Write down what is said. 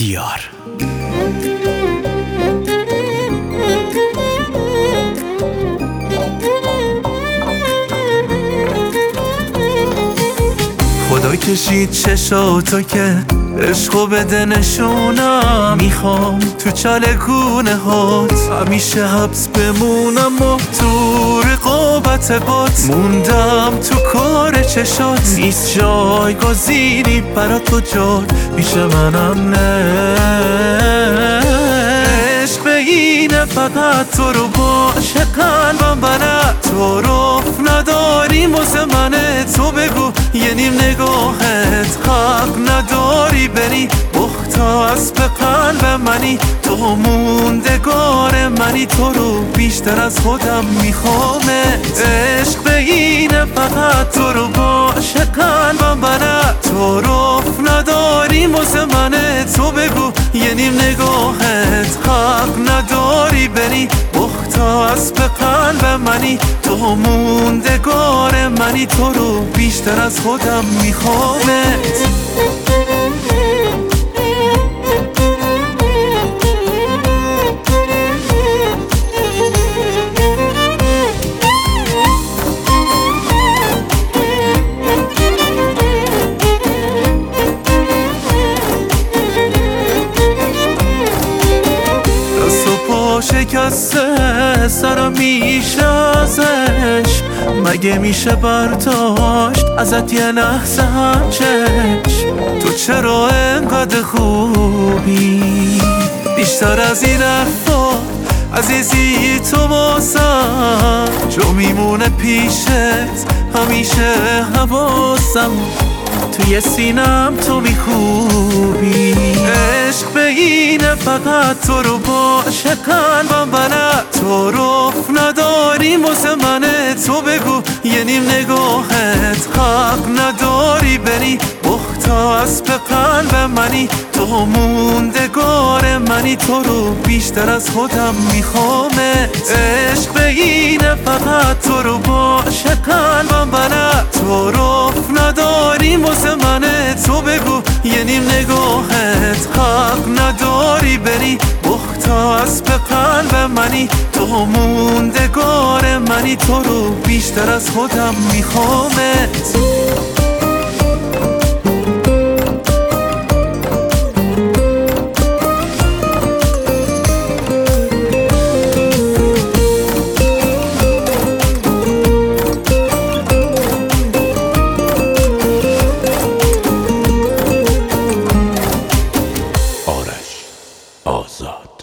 دیار. خدا کشید چشاتو که عشقو بده نشونم، میخوام تو چالکونه هات همیشه حبس بمونم و تو رقابت بات موندم تو کار چشات، نیست جایگزینی برات کجا پیش منم نه. عشق اینه فقط تو رو باشه قلبم بلد تو رفت نداریم واسه منه، تو بگو یه نیم نگاهت حق نداری بری مختص به قلب منی، تو موندگار منی، تو رو بیشتر از خودم میخوامت. عشق اینه فقط تو رو باشه قلبم بلد تو رفت نداریم واسه منه، تو بگو یه نیم نگاهت حق نداری بری مختص به قلب منی، تو موندگار منی، تو رو بیشتر از خودم میخوامت. شکسته سرم میشه ازش، مگه میشه برداشت ازت یه لحظه هم چشم؟ تو چرا انقدر خوبی بیشتر از این حرفا عزیزی، تو واسم جو میمونه پیشت همیشه حواسم، توی سینم تو میخوبی. عشق به اینه فقط تو رو باشه قلبم بلد تو رفت نداریم واسه منه، تو بگو یه نیم نگاهت حق نداری بری مختص به قلب منی، تو موندگار منی، تو رو بیشتر از خودم میخوامت. عشق به اینه فقط تو رو باشه قلبم بلد تو رفت نداریم واسه منه، تو بگو یه نیم نگاهت حق نداری بری مختص به قلب منی، تو موندگار منی، تو رو بیشتر از خودم میخوامت. آرش آزاد.